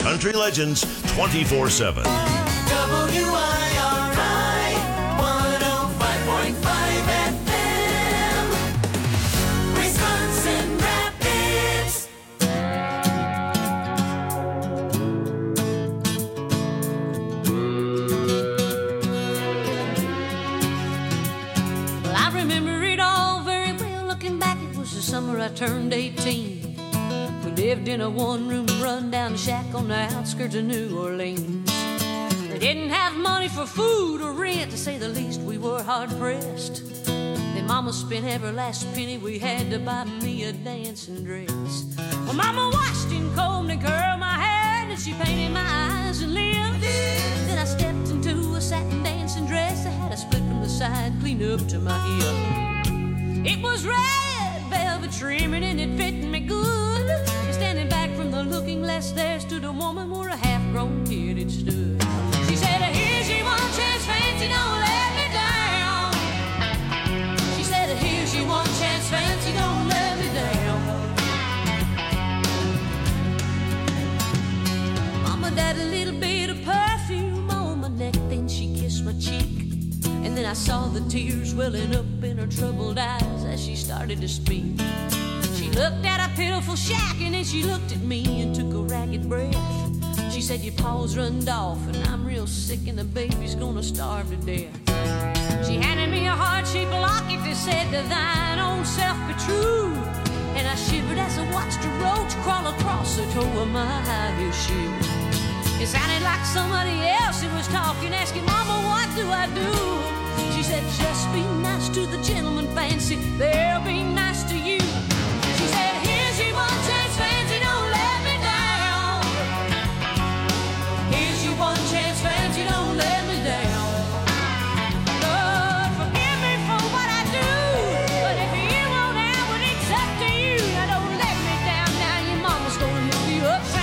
country legends 24/7. WIRI 105.5 FM, Wisconsin Rapids. Well, I remember it all very well. Looking back, it was the summer I turned 18. We lived in a one-room run-down shack on the outskirts of New Orleans. We didn't have money for food or rent, to say the least. We were hard-pressed. Then Mama spent every last penny we had to buy me a dancing dress. Well, Mama washed and combed and curled my hair, and she painted my eyes and lips. Then I stepped into a satin dancing dress that had a split from the side, clean up to my hip. It was red velvet trimming and it fit me good. And standing back from the looking glass, there stood a woman where a half-grown kid had stood. She said, here's your one chance, fancy, don't let me down. She said, here's your one chance, fancy, don't let me down. Mama died a little bit of perfume on my neck, then she kissed my cheek. And then I saw the tears welling up in her troubled eyes as she started to speak. She looked at a pitiful shack and then she looked at me and took a ragged breath. She said, your paws runned off and I'm real sick and the baby's gonna starve to death. She handed me a heart-shaped locket that said, to thine own self be true. And I shivered as I watched a roach crawl across the toe of my high-heel shoe. It sounded like somebody else that was talking, asking, Mama, what do I do? She said, just be nice to the gentleman, fancy, they'll be nice to you. She said, here's your one chance, fancy, don't let me down. Here's your one chance, fancy, don't let me down. Lord, forgive me for what I do, but if you won't have it, it's up to you. Now don't let me down, now your mama's gonna lift you uptown.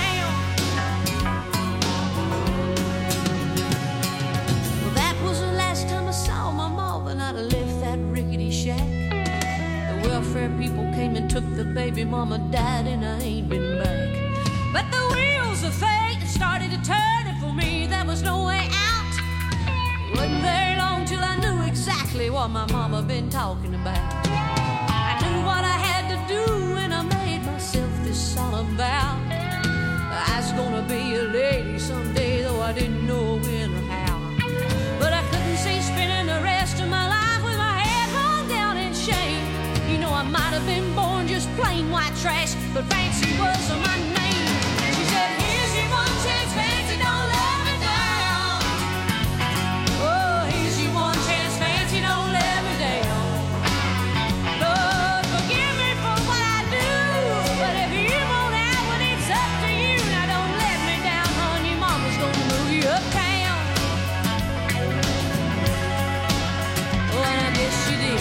Well, that was the last time I saw my mama, and I left that rickety shack. The welfare people came and took the baby, mama died and I ain't been back. But the wheels of fate started to turn, and for me there was no way out. It wasn't very long till I knew exactly what my mama been talking about. I knew what I had to do and I made myself this solemn vow. I was gonna be a lady someday, though I didn't know when or how. But I couldn't see spending the rest of my life with my head hung down in shame. You know, I might have been born just plain white trash, but fancy was my name. She said, here's your one chance, fancy, don't let me down. Oh, here's your one chance, fancy, don't let me down. Lord, forgive me for what I do, but if you won't have it, it's up to you. Now don't let me down, honey, mama's gonna move you uptown. Oh, and I guess she did.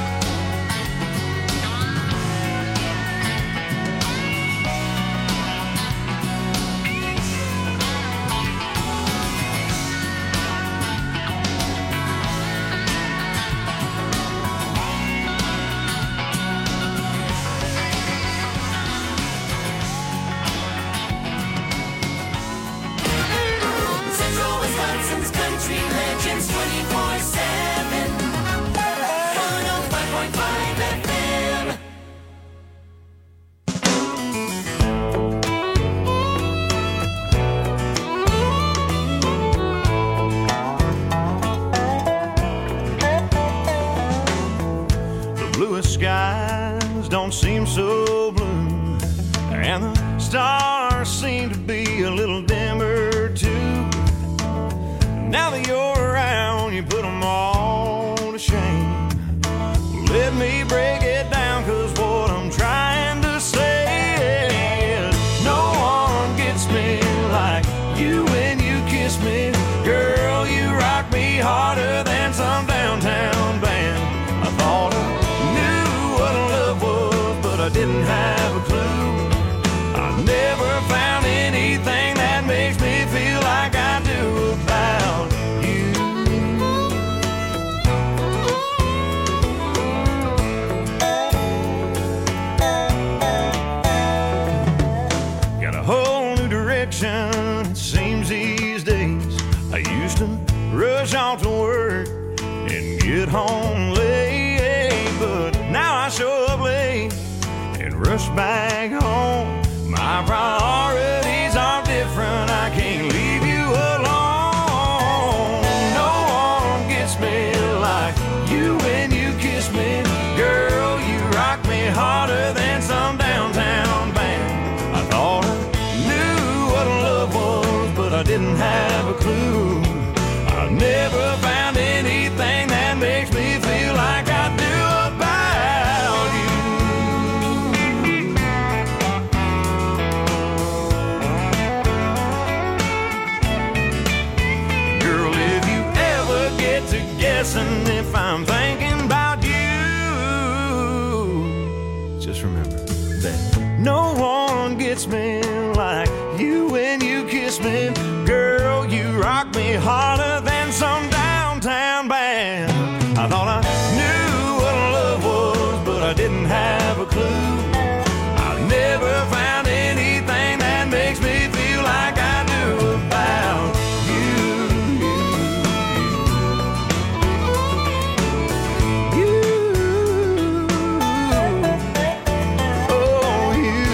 Central Wisconsin's country legends 24/7, 105.5 FM. The bluest skies don't seem so blue, and the stars seem to be a little dimmer too. Now that you're around, you put them all to shame. Let me break it down, 'cause what I'm trying to say is no one gets me like you when you kiss me. Girl, you rock me harder than some downtown band. I thought I knew what love was, but I didn't have a clue. I never found anything that makes me feel like I do about you. Got a whole new direction different it seems these days. I used to rush off to work and get home late, but now I show up late and rush back home. My priorities are different, I can't leave you alone. No one gets me like you when you kiss me. Girl, you rock me harder than some downtown band. I thought I knew what love was, but I didn't have a clue. I never found anything that makes me feel like I do about you. Girl, if you ever get to guessing if I'm thinking about you, just remember that no one gets me like you when you kiss me. Girl, you rock me harder than some downtown band. I thought I knew what love was, but I didn't have a clue. I never found anything that makes me feel like I do about you. Oh, you.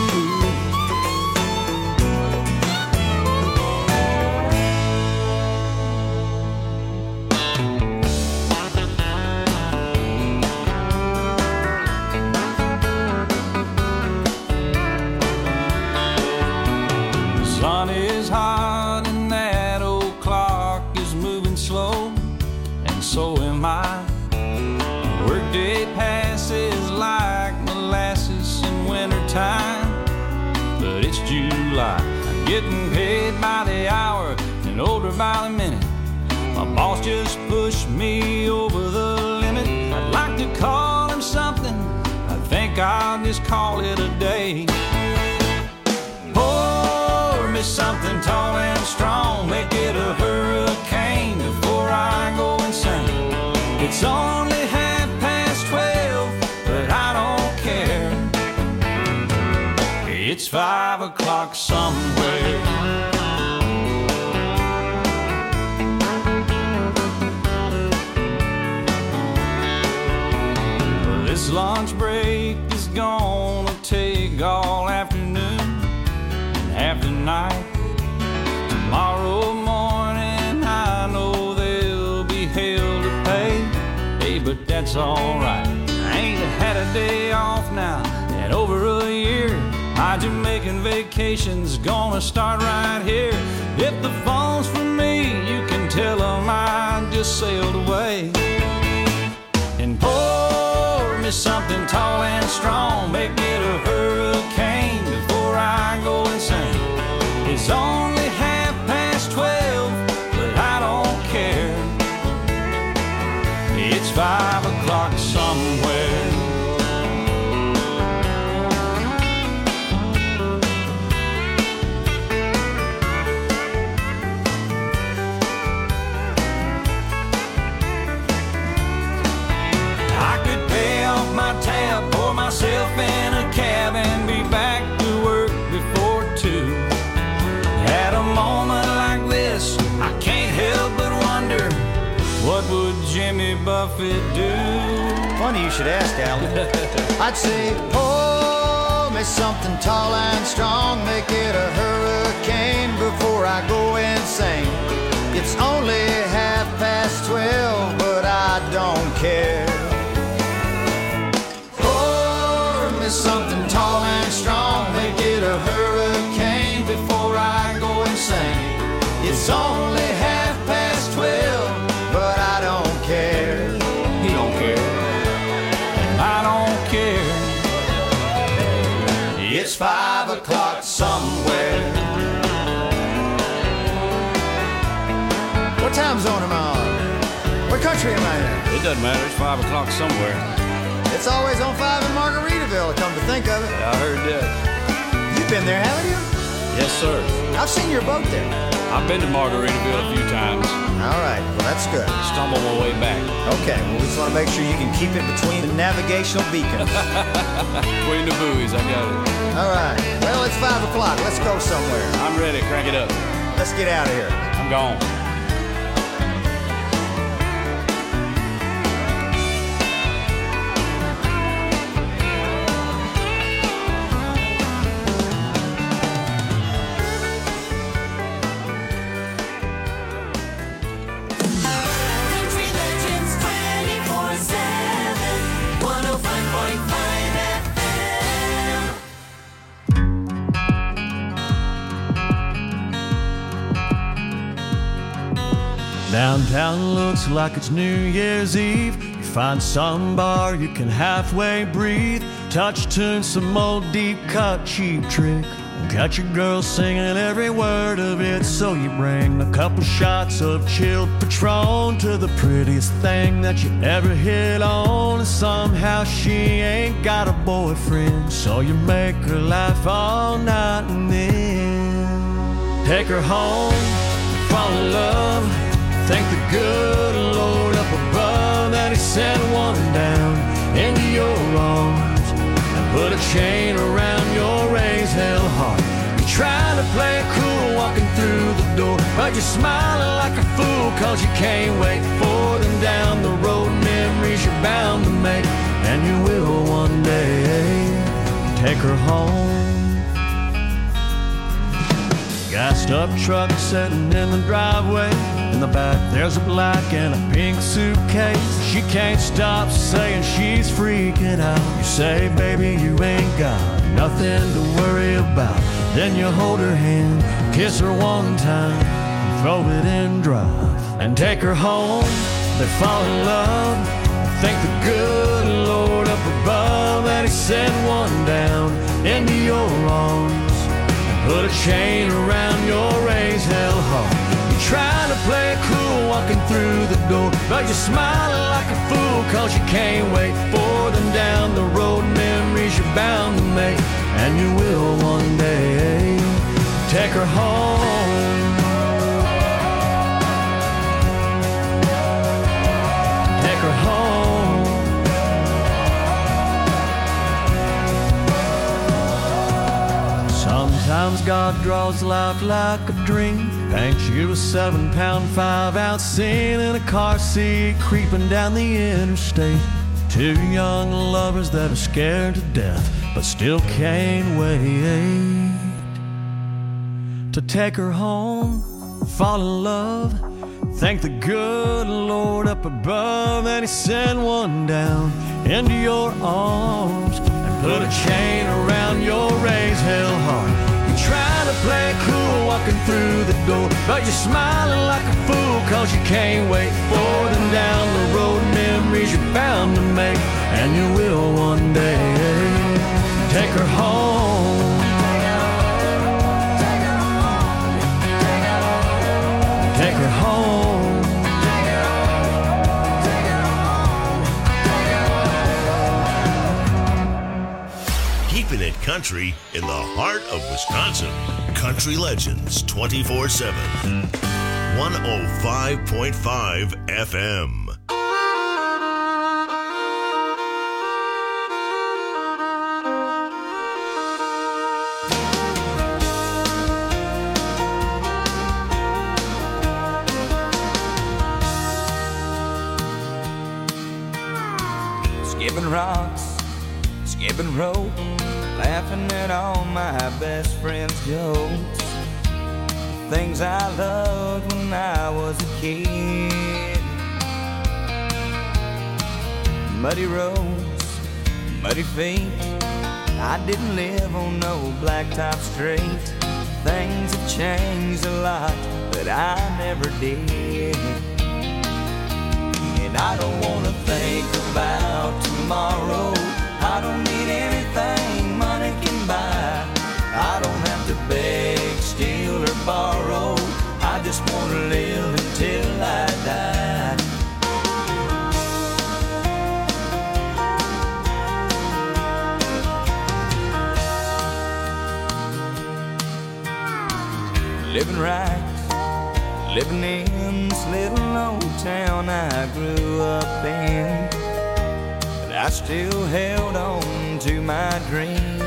Sun is hot and that old clock is moving slow, and so am I. Workday passes like molasses in wintertime, but it's July. I'm getting paid by the hour and older by the minute. My boss just pushed me over the limit. I'd like to call him something, I think I'll just call it a day. Pour me something tall and strong, make it a hurricane before I go insane. It's only 12:30, but I don't care. It's 5 o'clock somewhere. This lunch break is gonna take all afternoon and half the night. Tomorrow morning I know there'll be hell to pay. Hey, but that's alright. I ain't had a day off now in over a year. My Jamaican vacation's gonna start right here. If the phone's for me, you can tell them I just sailed away. And pour me something tall and strong, make it a hurricane before I go insane. It's only 12:30, but I don't care. It's 5 o'clock somewhere. I could pay off my tab, pour myself in a cab, and be back to work before 2. At a moment like this, I can't help but wonder, what would Jimmy Buffett do? Funny you should ask, Alan. I'd say, pour me something tall and strong, make it a hurricane before I go insane. It's only 12:30, but I don't care. Pour me something tall and strong, make it a hurricane before I go insane. It's only 12:30, but I don't care. He don't care. I don't care. It's 5 o'clock somewhere. What time zone am I on? What country am I in? It doesn't matter. It's 5 o'clock somewhere. It's always on 5 in Margaritaville, come to think of it. I heard that. You've been there, haven't you? Yes, sir. I've seen your boat there. I've been to Margaritaville a few times. All right, well, that's good. Stumbled my way back. Okay, well, we just want to make sure you can keep it between the navigational beacons. Between the buoys, I got it. All right, well, it's 5 o'clock. Let's go somewhere. I'm ready. Crank it up. Let's get out of here. I'm gone. Country Legends 24/7. 105.5 FM. Downtown looks like it's New Year's Eve. You find some bar you can halfway breathe. Touch tune, some old deep cut cheap trick. Got your girl singing every word of it. So you bring a couple shots of chilled Patron to the prettiest thing that you ever hit on. And somehow she ain't got a boyfriend, so you make her laugh all night and then take her home, fall in love. Thank the good Lord up above that He sent one down into your arms and put a chain around your raised hell heart. You're trying to play it cool walking through the door, but you're smiling like a fool 'cause you can't wait for them down the road. Memories you're bound to make, and you will one day take her home. Gassed up truck sitting in the driveway. In the back there's a black and a pink suitcase. She can't stop saying she's freaking out. You say, baby, you ain't got nothing to worry about. Then you hold her hand, kiss her one time, and throw it in drive and take her home. They fall in love. Thank the good Lord up above that He sent one down into your arms. Put a chain around your raised hell heart. You're trying to play it cool walking through the door, but you're smiling like a fool 'cause you can't wait for them down the road. Memories you're bound to make, and you will one day take her home. Take her home. Sometimes God draws life like a dream, paints you a 7-pound 5-ounce scene in a car seat creeping down the interstate. Two young lovers that are scared to death but still can't wait to take her home, fall in love. Thank the good Lord up above that He sent one down into your arms and put a chain around your raised hell heart. You're trying to play it cool walking through the door, but you're smiling like a fool 'cause you can't wait for them down the road. Memories you're bound to make, and you will one day take her home. Take her home. Keeping it country in the heart of Wisconsin. Country Legends 24/7. 105.5 FM. Skipping rocks, skipping rope, laughing at all my best friends' jokes. Things I loved when I was a kid. Muddy roads, muddy feet. I didn't live on no blacktop street. Things have changed a lot, but I never did. And I don't wanna think about tomorrow. I don't need anything money can buy. I don't have to beg, steal, or borrow. I just wanna live until I die. living right, living in this little old town I grew up in. But I still held on to my dreams,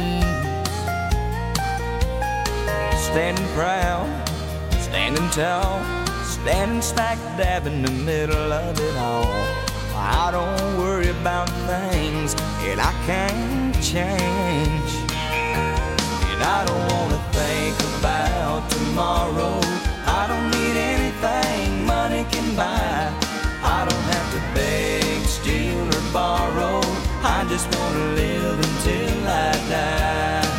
standing proud, standing tall, standing smack dab in the middle of it all. I don't worry about things that I can't change, and I don't want to think about tomorrow. I don't need anything money can buy. I don't have to beg, steal, or borrow. I just want to live until I die.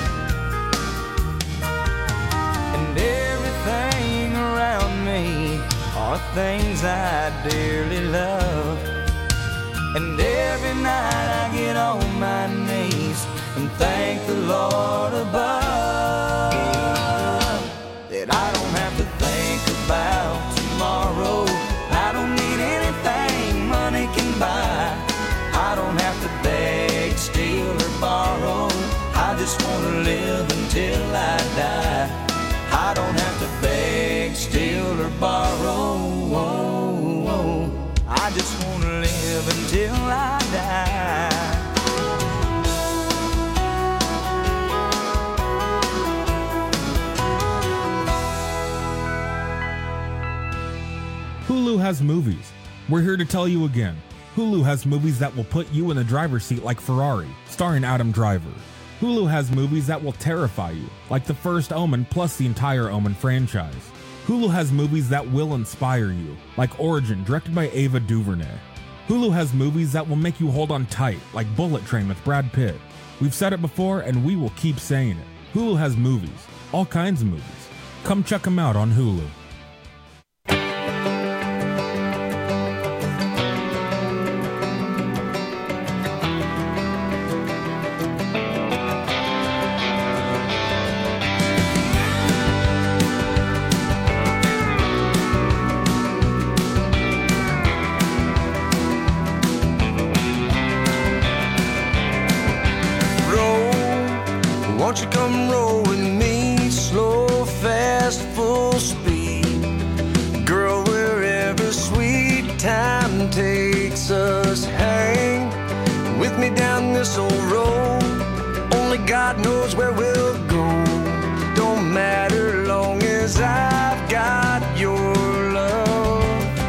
And everything around me are things I dearly love. And every night I get on my knees and thank the Lord above that I don't have to think about tomorrow. I don't need anything money can buy. I don't have to beg, steal, or borrow. I just want to live until I die. I don't have to beg, steal, or borrow. I just want to live until I die. Hulu has movies. We're here to tell you again. Hulu has movies that will put you in the driver's seat like Ferrari, starring Adam Driver. Hulu has movies that will terrify you, like The First Omen plus the entire Omen franchise. Hulu has movies that will inspire you, like Origin, directed by Ava DuVernay. Hulu has movies that will make you hold on tight, like Bullet Train with Brad Pitt. We've said it before and we will keep saying it. Hulu has movies, all kinds of movies. Come check them out on Hulu. Won't you come roll with me, slow, fast, full speed? Girl, wherever sweet time takes us, hang with me down this old road. Only God knows where we'll go. Don't matter long as I've got your love.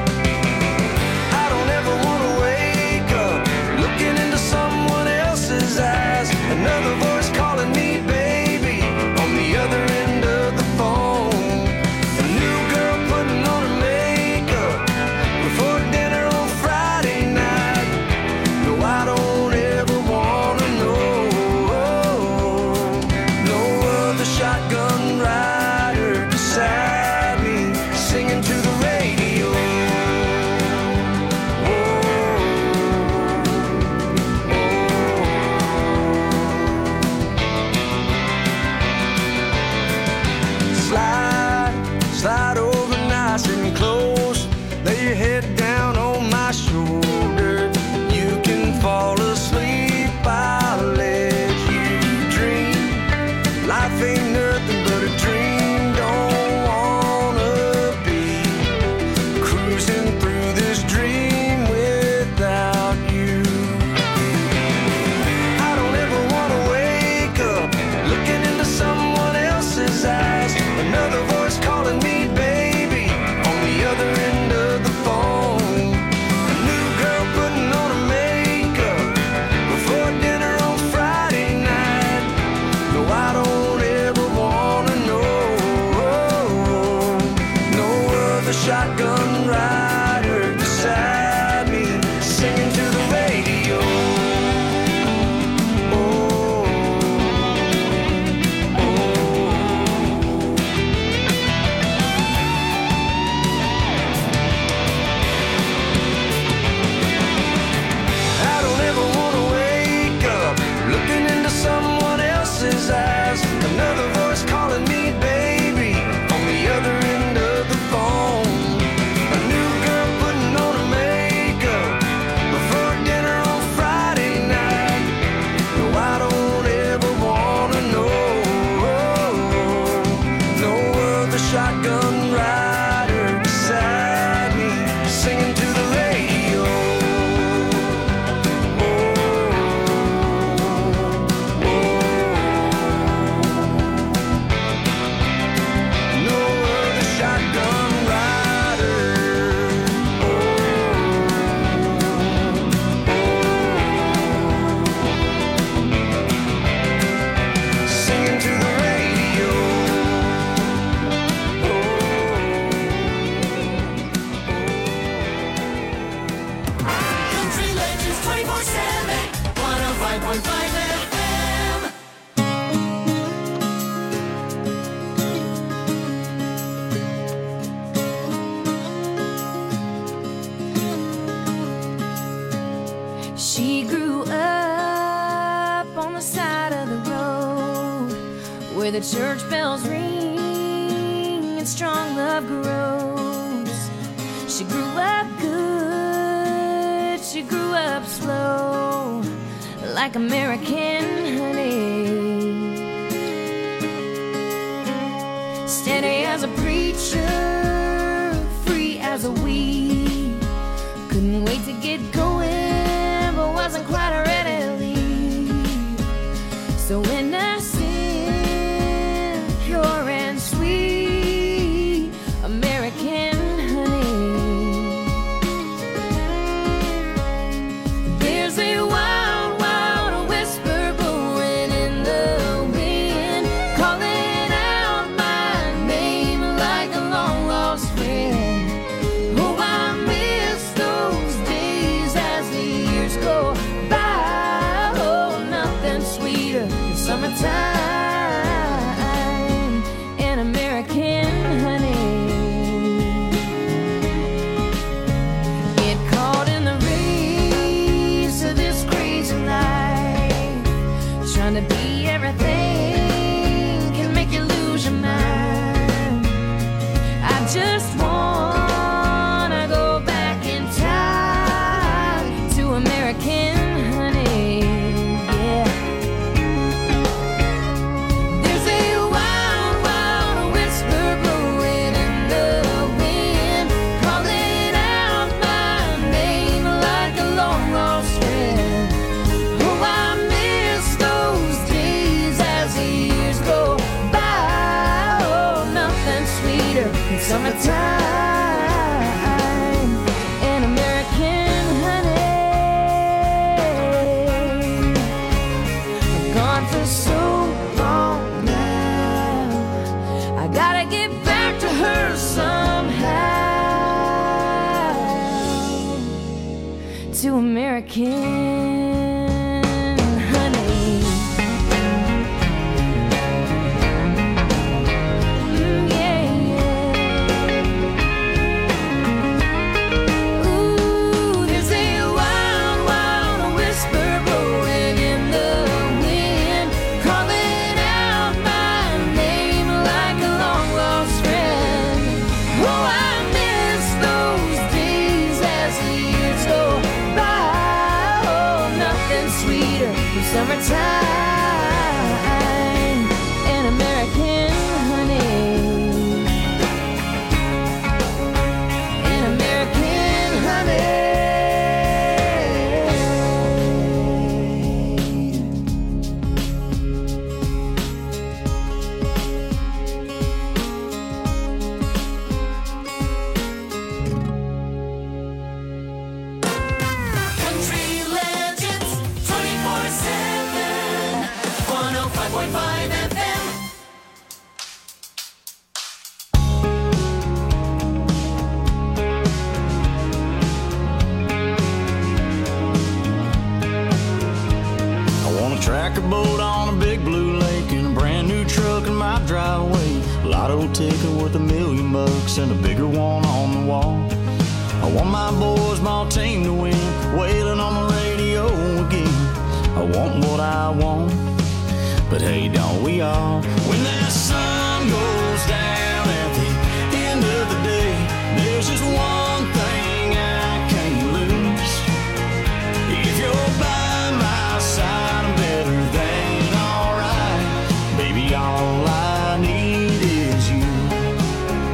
I don't ever want to wake up looking into someone else's eyes. Another voice calling me baby on the other end of the phone. A new girl putting on her makeup before dinner on Friday night. No, I don't ever want to know. No other shotgun rider beside me singing to the radio. Slide over nice and close. Lay your head down on my shoulder. You can fall asleep, I'll let you dream. Life ain't nothing but a dream. Don't wanna be cruising through this dream without you. I don't ever wanna wake up looking into someone else's eyes. Another voice calling me baby on the other end of the phone. A new girl putting on her makeup before dinner on Friday night. No, I don't ever want to know. No other shotgun rider beside me singing to the radio. I don't ever want to wake up looking into someone else's eyes. Another voice calling me baby on the other end of the phone. shotgun rider beside me, singing to the radio. No other shotgun rider. Singing to the radio. Country Legends 24/7, 105.5 FM. She grew up on the side of the road where the church bells ring and strong love grows. She grew up good, she grew up slow, like American honey. Steady as a preacher, free as a weed. Couldn't wait to get going, but wasn't quite ready to leave. So innocent, pure and sweet, American honey. There's a wild, wild whisper blowing in the wind, calling out my name like a long lost friend. Oh, I miss those days as the years go by. Oh, nothing sweeter than summertime and American honey. Get caught in the race of this crazy life, trying to be everything can make you lose your mind. I just wanna go back in time to American honey, yeah. There's a wild, wild whisper blowing in the wind, calling out my name like a long lost friend. Oh, I miss those days as the years go by. Oh, nothing sweeter than summertime and American honey. I'm gone for so long now, I gotta get back to her somehow, to American honey. Yeah, yeah. Ooh, there's a wild, wild whisper blowing in the wind, calling out my name like a long lost friend. Oh, I miss those days as the years go by. Oh, nothing sweeter than summertime and American honey. And American honey. Country Legends 24/7, 105.5 FM. I want a tracker boat on a big blue lake and a brand new truck in my driveway. Lotto ticket worth $1,000,000 and a bigger one on the wall. I want my boys, my team to win, wailing on the radio again. I want what I want, but hey, don't we all? When that sun goes down at the end of the day, there's just one thing I can't lose. If you're by my side, I'm better than alright. Baby, all I need is you.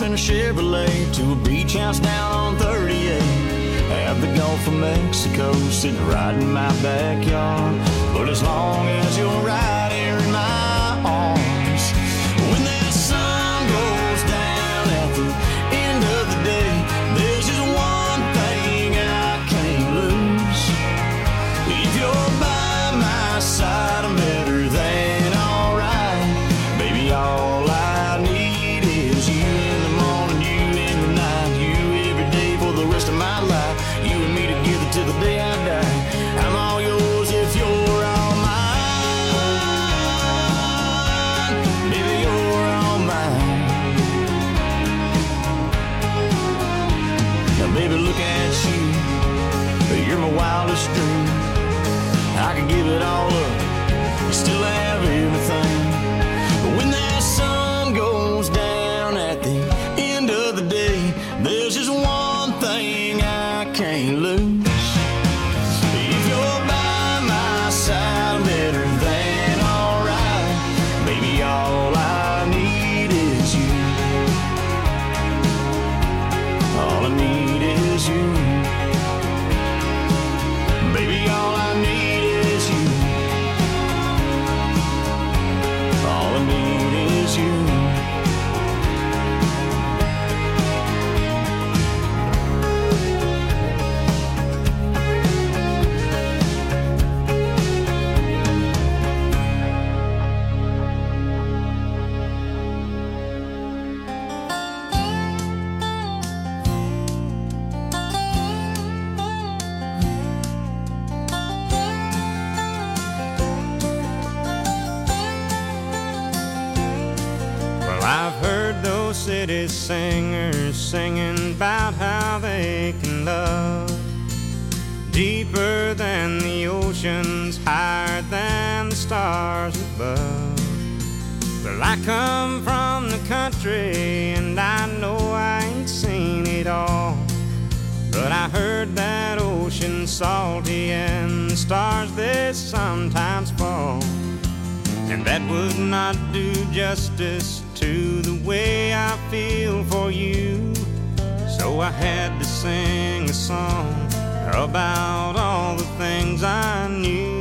in a Chevrolet to a beach house down on 38. Have the Gulf of Mexico sitting right in my backyard. But as long as you're right here in my arms, when that sun goes down at the end of the day, there's just one thing I can't lose. If you're by my side, I'm better than alright. Baby, all I need is you in the morning, you in the night, you every day for the rest of my life. You and me together till the day I die. I'm all yours if you're all mine. Baby, you're all mine. Now, baby, look at you. You're my wildest dream. I could give it all up, still have everything. But when that sun goes down at the end of the day, there's just one thing I can't lose. If you're by my side, better than alright. Baby, all I need is you. All I need is you. Baby, all I need is you. All I need is you. Well, I've heard those city singers singing about how they can love deeper than the oceans, higher than the stars above. Well, I come from the country and I know I ain't seen it all, but I heard that ocean's salty and the stars they sometimes fall. And that would not do justice to the way I feel for you. So I had to sing a song about all the things I knew.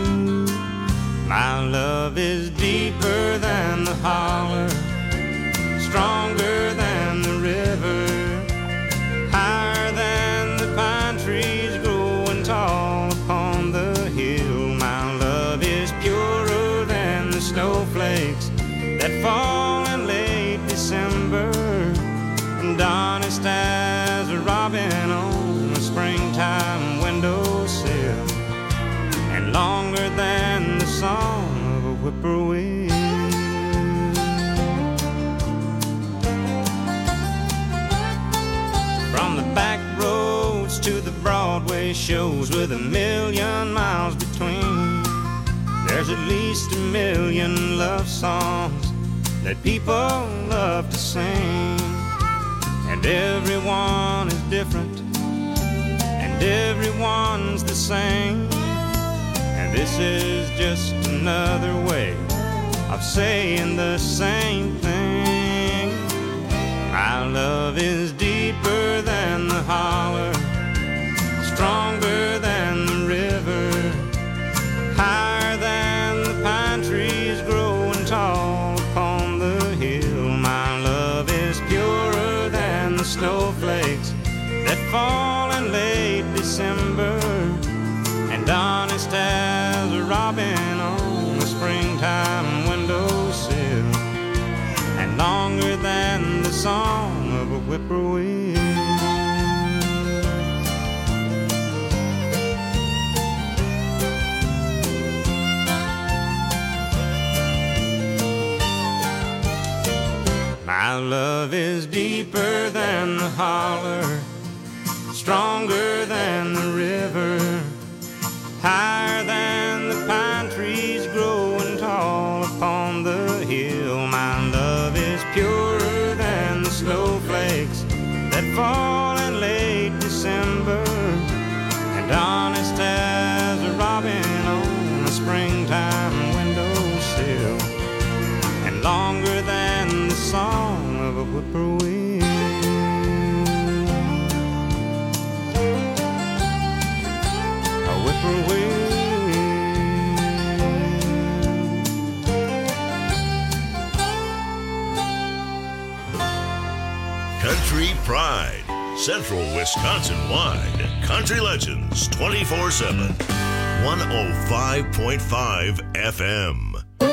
My love is deeper than the holler, stronger than the river, higher than the pine trees growing tall upon the hill. My love is purer than the snowflakes that fall in late December, and honest as a robin on a springtime windowsill, and longer than the song of a whippoorwill. From the back roads to the Broadway shows with 1,000,000 miles between, there's at least 1,000,000 love songs that people love to sing. And everyone is different, and everyone's the same. And this is just another way of saying the same thing. My love is deeper than the holler, stronger than the river, higher than the pine trees growing tall upon the hill. My love is purer than the snowflakes that fall in late December, and honest as a robin on a springtime windowsill, and longer than the song of a whippoorwill. My love is deeper than the holler, stronger than the river, higher than the pine trees growing tall upon the hill. My love is purer than the snowflakes that fall in late December, and honest as a robin on a springtime windowsill, and longer than the song of a whippoorwill. Country Pride. Central Wisconsin-wide. Country Legends 24/7. 105.5 FM.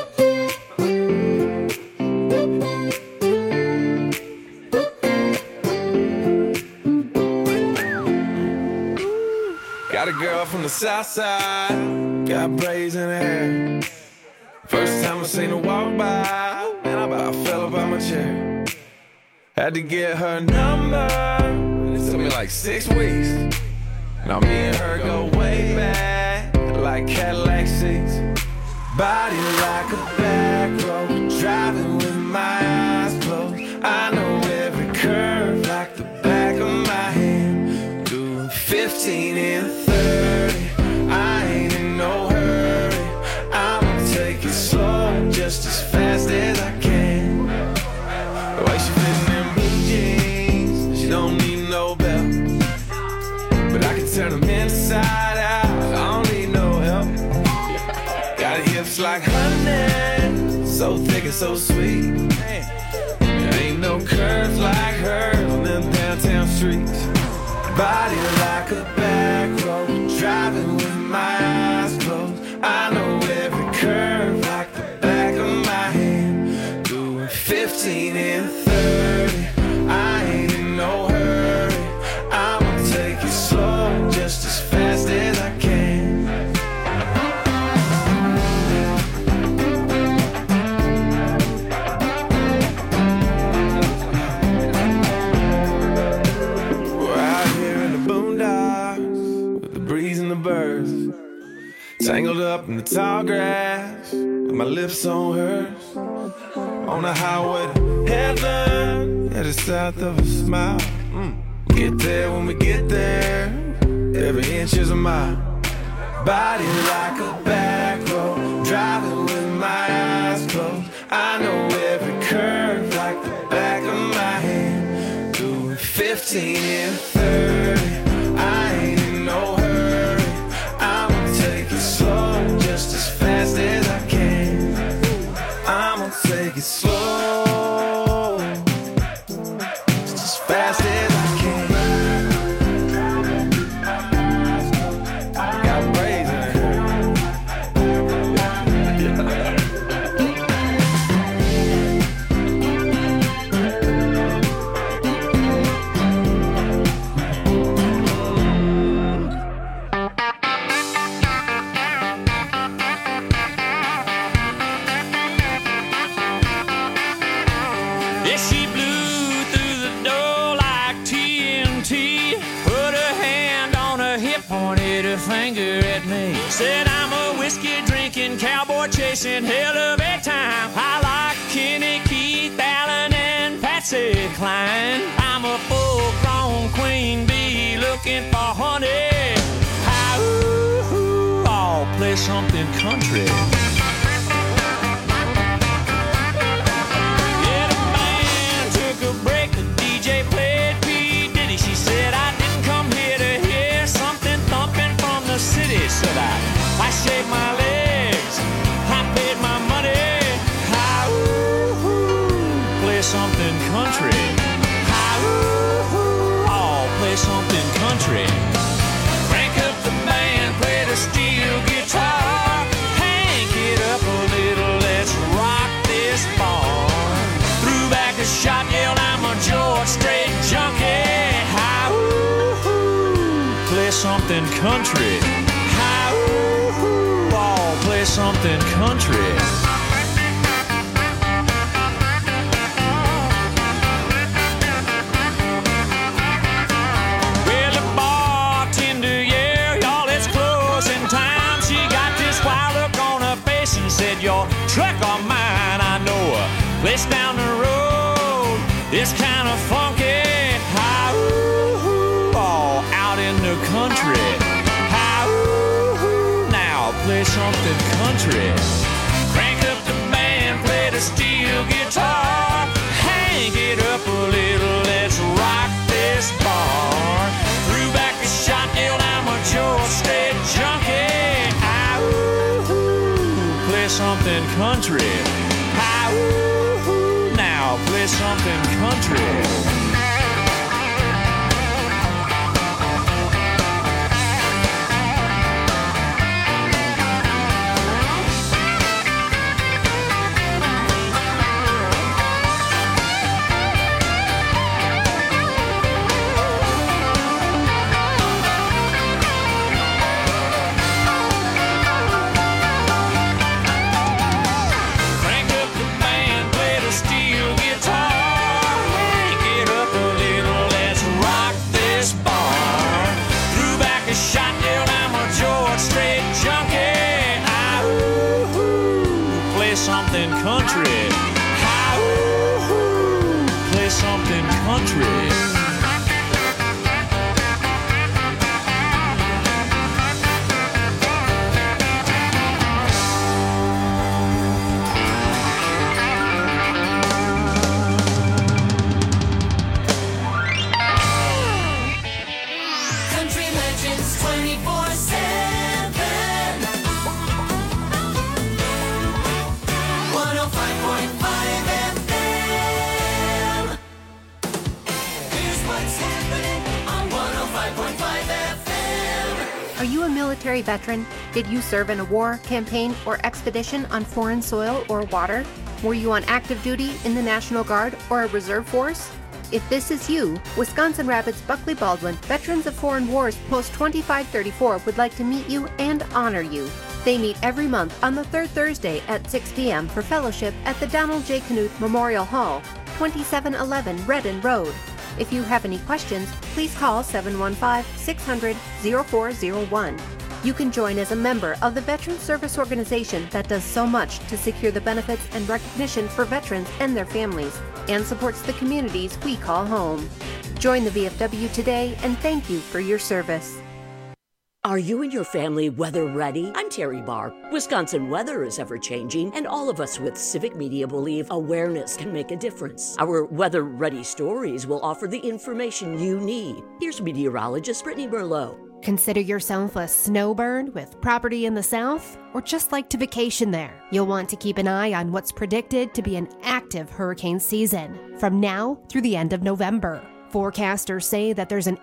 Got a girl from the south side, got braids in her hair. First time I seen her walk by, and I about fell up out my chair. Had to get her number, it took me like 6 weeks. Now me and her go way back, like Cadillac seats. Body like a back road, driving with my eyes closed. I know every curve like the back of my hand. Doing 15 and 30, I ain't in no hurry. I'ma take it slow, just as fast as I can. The way she fits in them blue jeans, she don't need no belt. But I can turn them inside out, I don't need no help. Got her hips like honey, so thick and so sweet. There ain't no curves like hers on them downtown streets. Body like a back road, driving with my eyes closed. I know every curve like the back of my hand. Doing 15 and 30, I ain't in no hurry. I'ma take it slow, just as fast as I can. Tangled up in the tall grass, with my lips on hers. On the highway to heaven, at the south of a smile. Get there when we get there, every inch is a mile. Body like a back road, driving with my eyes closed. I know every curve like the back of my hand. Doing 15 and 30, I ain't in no hurry. I'ma take it slow, just as fast as I can. I'ma take it slow, just as fast as I can. Got braids in her hair. Yeah, she blew through the door like TNT. Put her hand on her hip, pointed her finger at me. Said I'm a whiskey drinking, cowboy chasing hell of a time. I like Kenny, Keith, Allen, and Patsy Cline. I'm a full-grown queen bee looking for honey. Ooh, I'll play something country. Said I shaved my legs, I paid my money. Play something country. Oh, play something country. Crank up the band, play the steel guitar. Hank it up a little, let's rock this barn. Threw back a shot, yelled I'm a George Strait junkie. Play something country. Play something country. Well, the bartender, yeah, y'all, it's closing time. She got this wild look on her face and said, your truck or mine, I know a place down the road. It's kind of funky. Oh, out in the country. Play something country. Crank up the band, play the steel guitar. Hang it up a little, let's rock this bar. Threw back a shot, yelled I'm a George Strait junkie. Play something country. Now play something country. country. Hi-ooh, play something country. Country Legends 24/7. 105.5 FM. Here's what's happening on 105.5 FM. Are you a military veteran? Did you serve in a war, campaign, or expedition on foreign soil or water? Were you on active duty in the National Guard or a reserve force? If this is you, Wisconsin Rapids Buckley Baldwin Veterans of Foreign Wars Post 2534 would like to meet you and honor you. They meet every month on the third Thursday at 6 p.m. for fellowship at the Donald J. Knuth Memorial Hall, 2711 Redden Road. If you have any questions, please call 715-600-0401. You can join as a member of the Veteran Service Organization that does so much to secure the benefits and recognition for veterans and their families, and supports the communities we call home. Join the VFW today, and thank you for your service. Are you and your family weather ready? I'm Terry Barr. Wisconsin weather is ever changing, and all of us with civic media believe awareness can make a difference. Our weather ready stories will offer the information you need. Here's meteorologist Brittany Merlot. Consider yourself a snowbird with property in the south, or just like to vacation there. You'll want to keep an eye on what's predicted to be an active hurricane season from now through the end of November. Forecasters say that there's an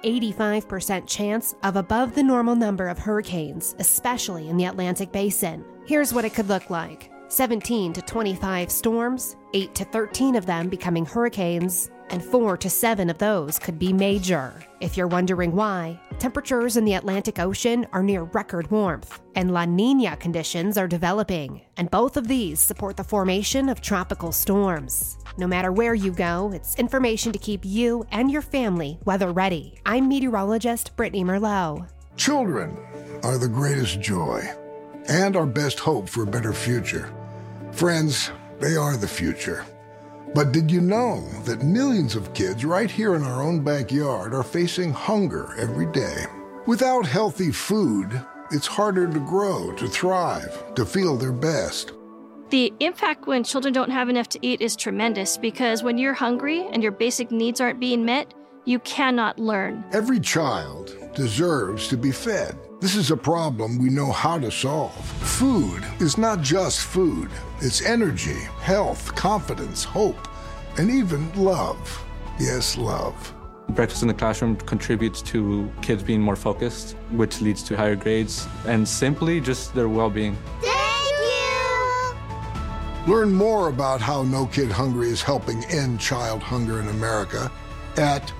85% chance of above the normal number of hurricanes, especially in the Atlantic Basin. Here's what it could look like. 17 to 25 storms, 8 to 13 of them becoming hurricanes, and 4 to 7 of those could be major. If you're wondering why, temperatures in the Atlantic Ocean are near record warmth, and La Niña conditions are developing, and both of these support the formation of tropical storms. No matter where you go, it's information to keep you and your family weather ready. I'm meteorologist Brittany Merlot. Children are the greatest joy and our best hope for a better future. Friends, they are the future. But did you know that millions of kids right here in our own backyard are facing hunger every day? Without healthy food, it's harder to grow, to thrive, to feel their best. The impact when children don't have enough to eat is tremendous because when you're hungry and your basic needs aren't being met, you cannot learn. Every child deserves to be fed. This is a problem we know how to solve. Food is not just food. It's energy, health, confidence, hope, and even love. Yes, love. Breakfast in the classroom contributes to kids being more focused, which leads to higher grades, and simply just their well-being. Learn more about how No Kid Hungry is helping end child hunger in America at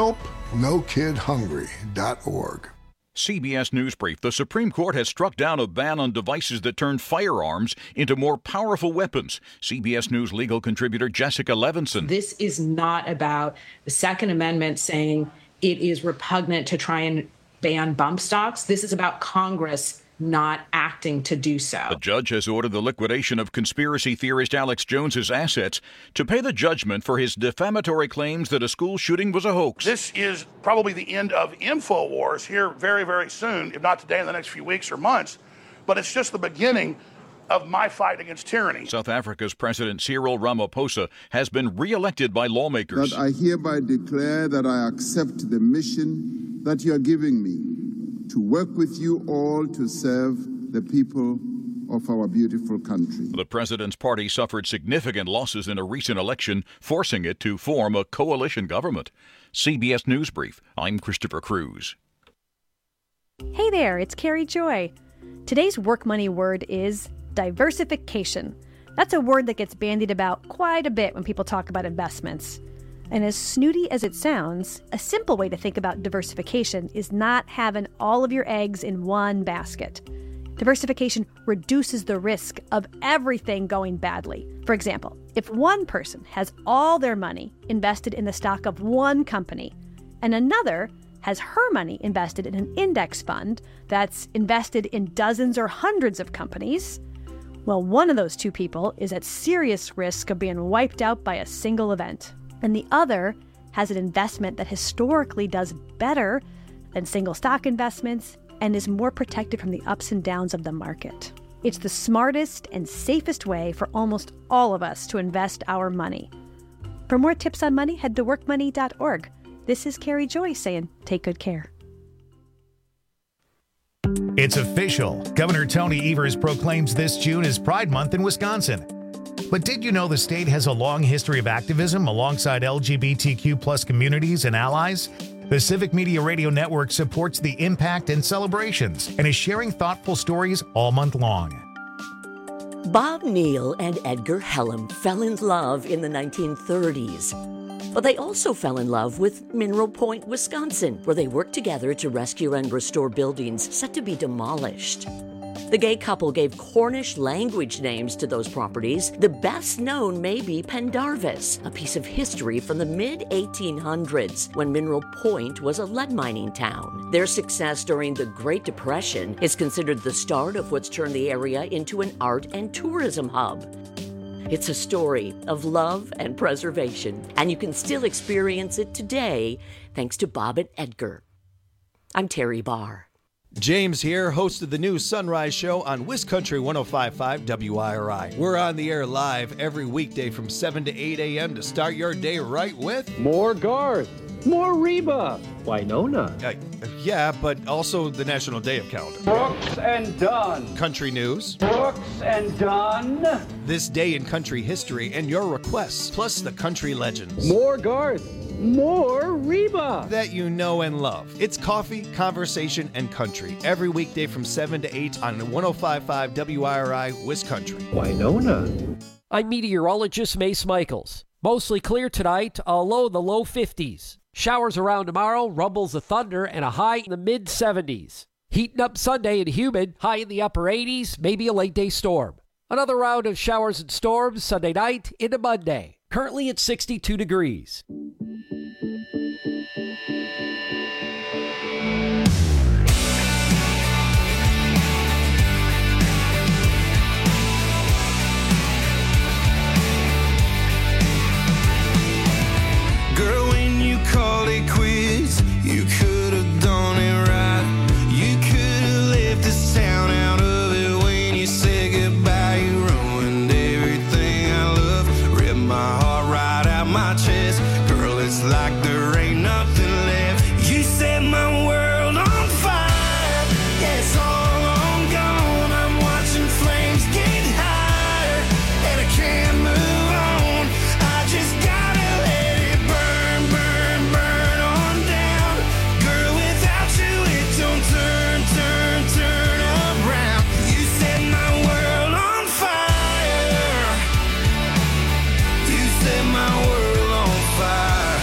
helpnokidhungry.org. CBS News Brief. The Supreme Court has struck down a ban on devices that turn firearms into more powerful weapons. CBS News legal contributor Jessica Levinson. This is not about the Second Amendment saying it is repugnant to try and ban bump stocks. This is about Congress not acting to do so. The judge has ordered the liquidation of conspiracy theorist Alex Jones's assets to pay the judgment for his defamatory claims that a school shooting was a hoax. This is probably the end of InfoWars here very, very soon, if not today, in the next few weeks or months. But it's just the beginning of my fight against tyranny. South Africa's President Cyril Ramaphosa has been re-elected by lawmakers. That I hereby declare that I accept the mission that you are giving me to work with you all to serve the people of our beautiful country. The president's party suffered significant losses in a recent election, forcing it to form a coalition government. CBS News Brief. I'm Christopher Cruz. Hey there, it's Carrie Joy. Today's work money word is diversification. That's a word that gets bandied about quite a bit when people talk about investments. And as snooty as it sounds, a simple way to think about diversification is not having all of your eggs in one basket. Diversification reduces the risk of everything going badly. For example, if one person has all their money invested in the stock of one company, and another has her money invested in an index fund that's invested in dozens or hundreds of companies, Well, one of those two people is at serious risk of being wiped out by a single event, and the other has an investment that historically does better than single stock investments and is more protected from the ups and downs of the market. It's the smartest and safest way for almost all of us to invest our money. For more tips on money, head to workmoney.org. This is Carrie Joy saying, take good care. It's official. Governor Tony Evers proclaims this June as Pride Month in Wisconsin. But did you know the state has a long history of activism alongside LGBTQ+ communities and allies? The Civic Media Radio Network supports the impact and celebrations and is sharing thoughtful stories all month long. Bob Neal and Edgar Hellam fell in love in the 1930s. But they also fell in love with Mineral Point, Wisconsin, where they worked together to rescue and restore buildings set to be demolished. The gay couple gave Cornish language names to those properties. The best known may be Pendarvis, a piece of history from the mid-1800s when Mineral Point was a lead mining town. Their success during the Great Depression is considered the start of what's turned the area into an art and tourism hub. It's a story of love and preservation, and you can still experience it today thanks to Bob and Edgar. I'm Terry Barr. James here, host of the new Sunrise Show on WisCountry 105.5 WIRI. We're on the air live every weekday from 7 to 8 a.m. to start your day right with more Garth, more Reba, Winona. Yeah, but also the National Day of Calendar. Brooks and Dunn. Country news. Brooks and Dunn. This day in country history and your requests, plus the country legends. More Garth. More Reba that you know and love. It's coffee, conversation, and country every weekday from 7 to 8 on 105.5 WIRI WisCountry. Winona. I'm meteorologist Mace Michaels. Mostly clear tonight, a low in the low 50s. Showers around tomorrow, rumbles of thunder, and a high in the mid-70s. Heating up Sunday and humid, high in the upper 80s, maybe a late-day storm. Another round of showers and storms Sunday night into Monday. Currently at 62 degrees. Girl, when you called it quits, you could have done it right. You could have left this town out of it when you said goodbye. You ruined everything I love, ripped my heart right out my chest. Girl, it's like there ain't nothing left. You set my world on fire. Yeah, it's all on gone. I'm watching flames get higher, and I can't move on. I just gotta let it burn, burn, burn on down. Girl, without you it don't turn, turn, turn around. You set my world on fire. You set my world on fire.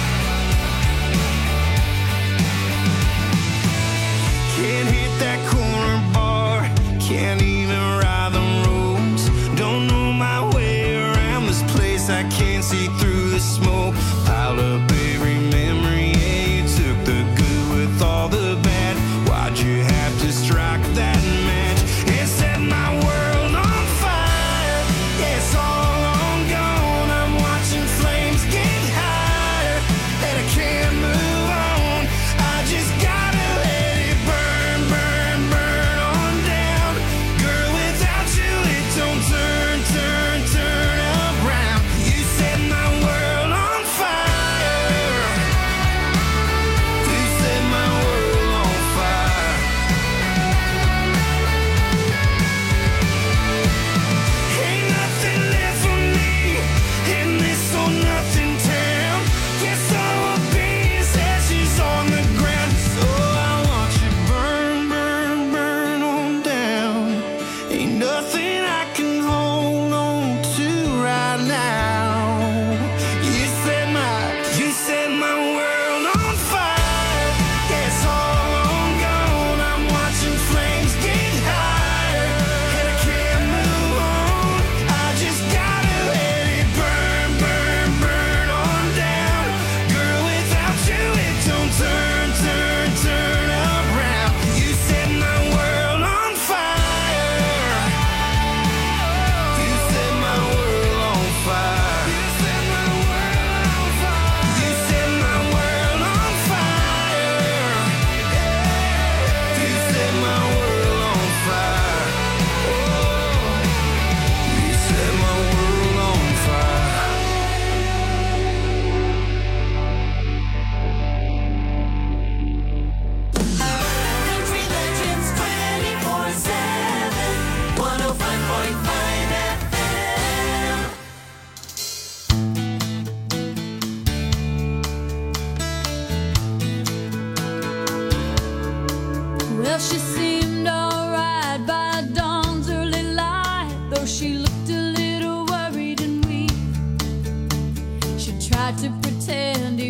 Can't hit that corner bar, can't even ride the roads. Don't know my way around this place, I can't see through the smoke. Piled up every memory, yeah, you took the good with all the bad. Why'd you have to strike that match and set my world on fire? Yeah, it's all on gone. I'm watching flames get higher, and I can't move on. I just gotta let it burn, burn, burn on down. Girl, without you it don't turn, turn, turn around. You set my world on fire.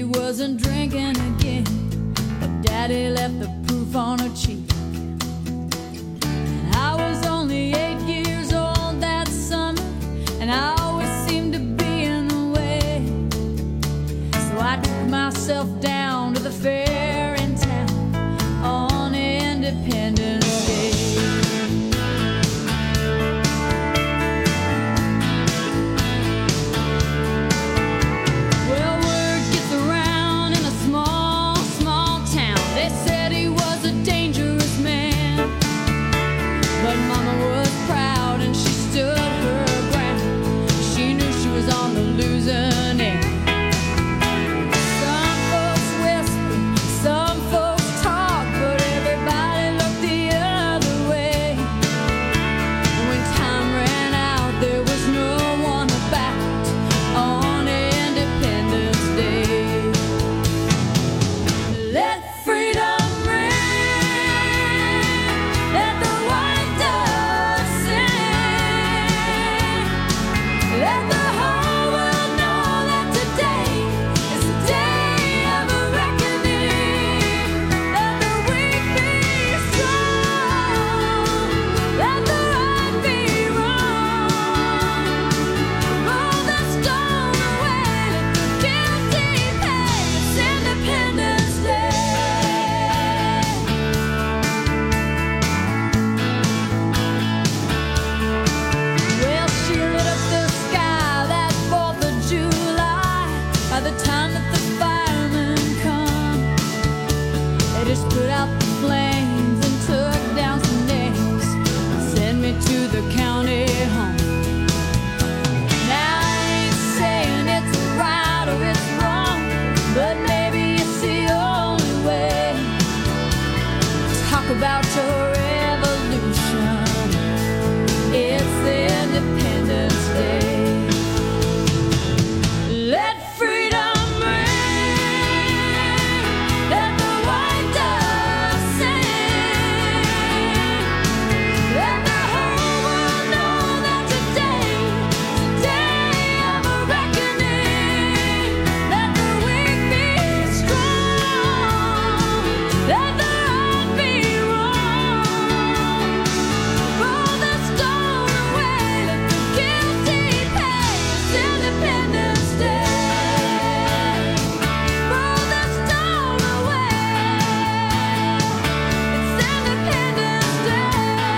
wasn't drinking again, but Daddy left the proof on her cheek. And I was only 8 years old that summer, and I always seemed to be in the way. So I took myself down to the fair in town on Independence Day. Well, word gets around in a small, small town. They said he was a dangerous man, but Mama was proud and she stood her ground. She knew she was on the losing end. Some folks whisper, some folks talk, but everybody looked the other way. When time ran out, there was no one about on Independence Day. Let freedom ring, let the white dove sing, let the whole world know that today is the day of a reckoning. Let the weak be strong, let the right be wrong. Roll the stone away, let the guilty pay. It's Independence Day. Well, she lit up the sky that 4th of July. By the time that the firemen come, they just put out the flames and took down some names and sent me to the county home. Now I ain't saying it's right or it's wrong, but maybe it's the only way. Talk about your revolution. It's Independence Day. Let freedom ring, let the white dove sing, let the whole world know that today is the day of a reckoning. Let the weak be strong, let the right be wrong. Roll the stone away, let the guilty pay. It's Independence Day. Roll the stone away. It's Independence Day.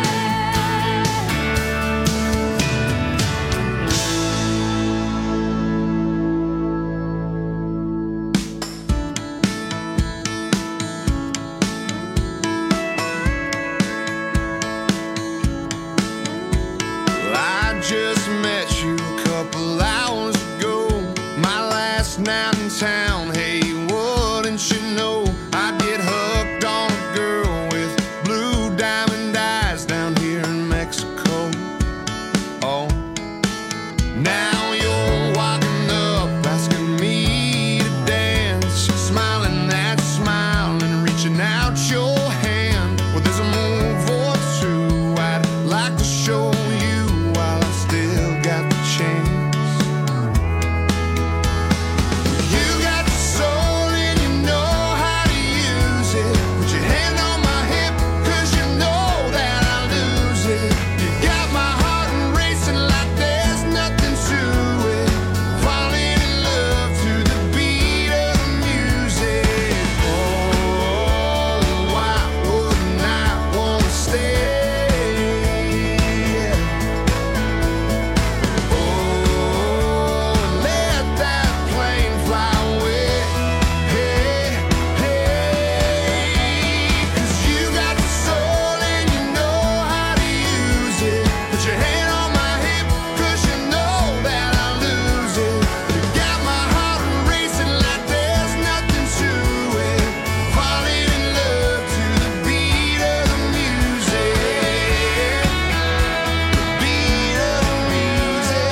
I just met you a couple hours ago. My last night in town. Hey, wouldn't you know I get hooked on a girl with blue diamond eyes down here in Mexico. Oh, now you're walking up asking me to dance, smiling that smile and reaching out your hand. Well, there's a move or two I'd like to show you while I still got the chance. You got the soul and you know how to use it. Put your hand on my hip, 'cause you know that I lose it. You got my heart racing like there's nothing to it. Falling in love to the beat of the music. Oh, why wouldn't I wanna stay? Oh, let that plane fly away. Hey, hey, 'cause you got the soul and you know how to use it. Put your hand on my hip, 'cause you know that I lose it. You got my heart racing like there's nothing to it. Falling in love to the beat of the music. The beat of the music.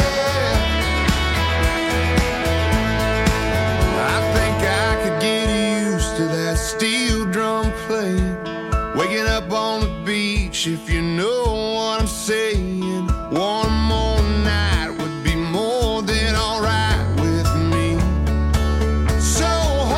I think I could get used to that steel drum playing. Waking up on the beach, if you know what I'm saying. One more night would be more than alright with me. So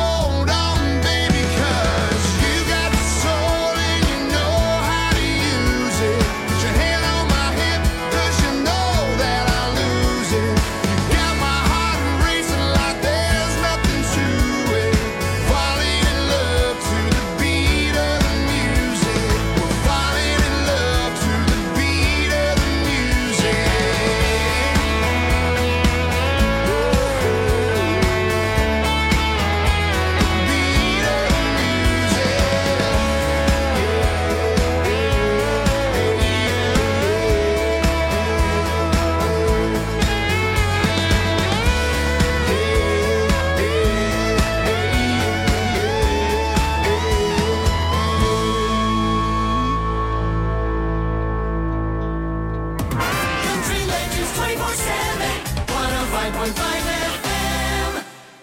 105.5 FM.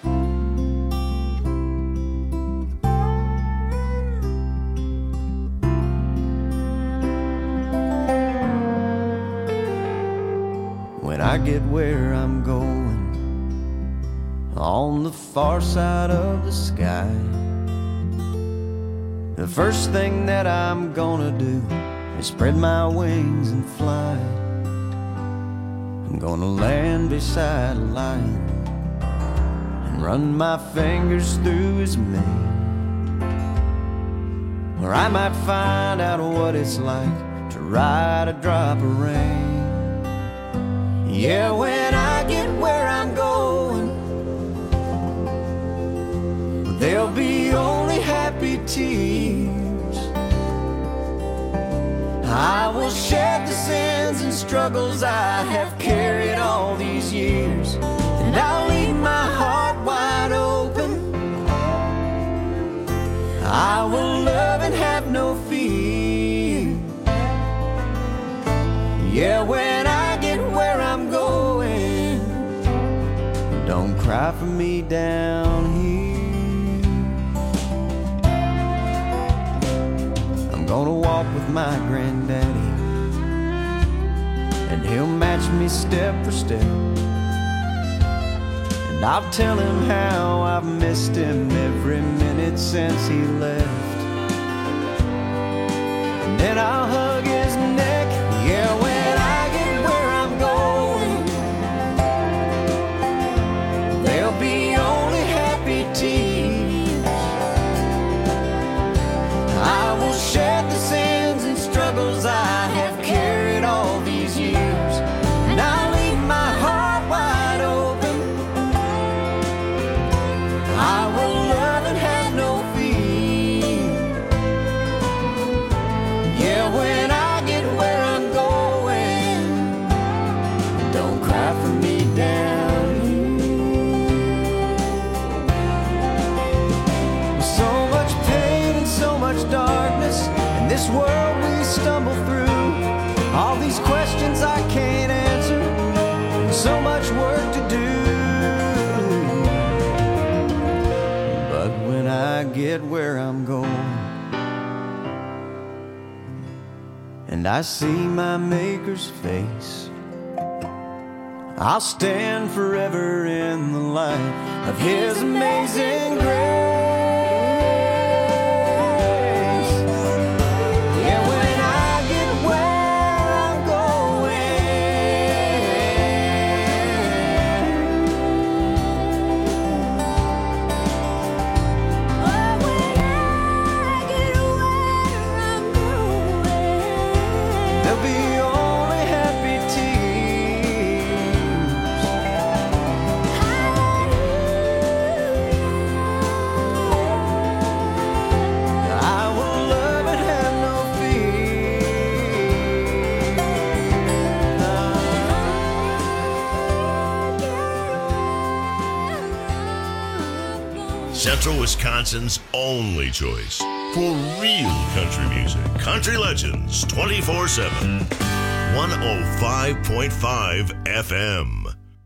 When I get where I'm going, on the far side of the sky, the first thing that I'm gonna do is spread my wings and fly. I'm gonna land beside a lion and run my fingers through his mane. Or I might find out what it's like to ride a drop of rain. Yeah, when I get where I'm going, there'll be only happy tears. I will shed the sins and struggles I have carried all these years, and I'll leave my heart wide open. I will love and have no fear. Yeah, when I get where I'm going, don't cry for me down here. I'm gonna walk with my granddaddy, and he'll match me step for step. And I'll tell him how I've missed him every minute since he left. And then I'll hug his neck. Yeah, when I get where I'm going, there'll be only happy tears. I will shed the sins and struggles I have carried all these years, and I'll leave my heart wide open. I will love and have no fear. Yeah, when I get where I'm going, don't cry for me down here. So much pain and so much darkness in this world we stumble through. All these questions I can't answer, and so much work to do. But when I get where I'm going, and I see my Maker's face, I'll stand forever in the light of His amazing grace. Yeah, when I get where I'm going, there'll be only happy tears. I will love and have no Central Wisconsin's only choice for real country music. Country Legends 24/7. 105.5 FM.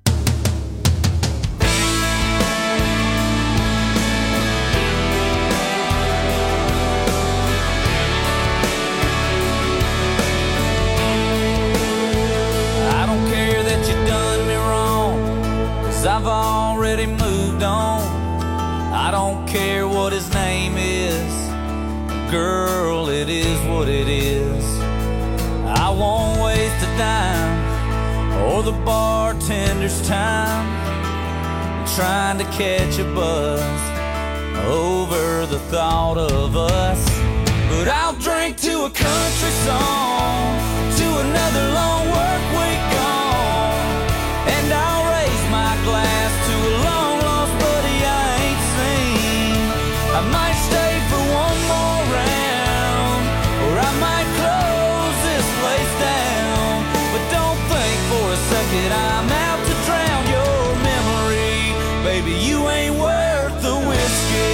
I don't care that you done me wrong, 'cause I've already moved on. I don't care what his name is, girl, it is what it is. I won't waste a dime or the bartender's time trying to catch a buzz over the thought of us. But I'll drink to a country song, to another long work week gone, and I'll raise my glass to a long lost buddy I ain't seen. I might stay for one more round, or I might close this place down. But don't think for a second I'm out to drown your memory. Baby, you ain't worth the whiskey.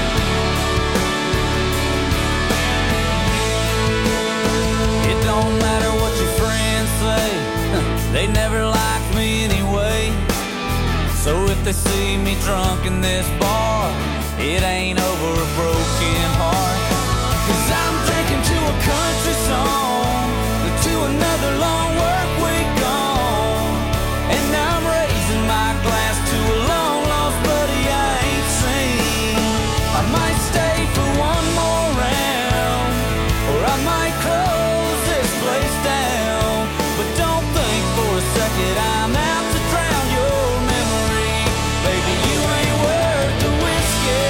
It don't matter they see me drunk in this bar, it ain't over a broken heart. 'Cause I'm drinking to a country song, to another long work week gone, and I'm raising my glass to a long lost buddy I ain't seen. I might stay for one more round, or I might close this place down, but don't think for a second I'm out to drown your memory. Baby, you ain't worth the whiskey.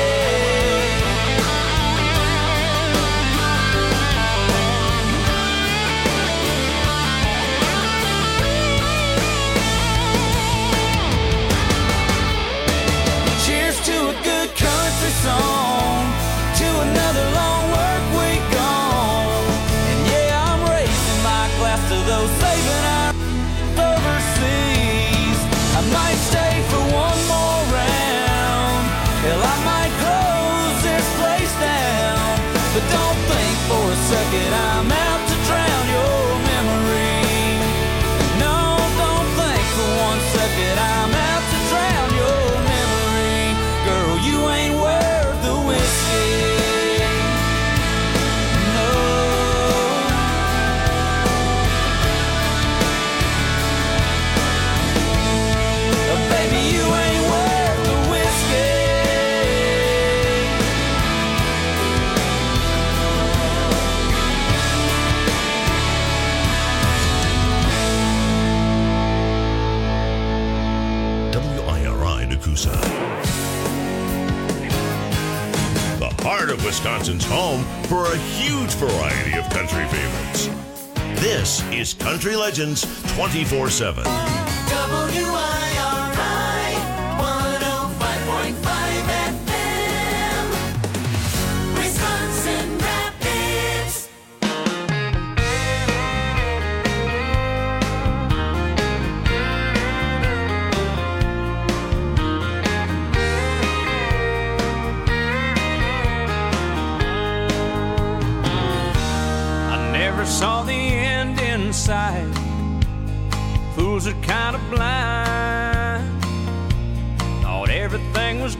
Cheers to a good country song, to another long work week gone. And yeah, I'm raising my glass to those saving our overseas. I might stay for one more round, hell, I might close this place down, but don't think for a second I'm out to drown your memory. No, don't think for 1 second I'm out to drown your memory. Girl, you ain't worth the whiskey. No. Baby, you ain't worth the whiskey. WIRI Nakusa. The heart of Wisconsin's home for a huge variety of country favorites. This is Country Legends 24/7. WIRI 105.5 FM, Wisconsin Rapids. I never saw the end in sight. Fools are kind of blind. Thought everything was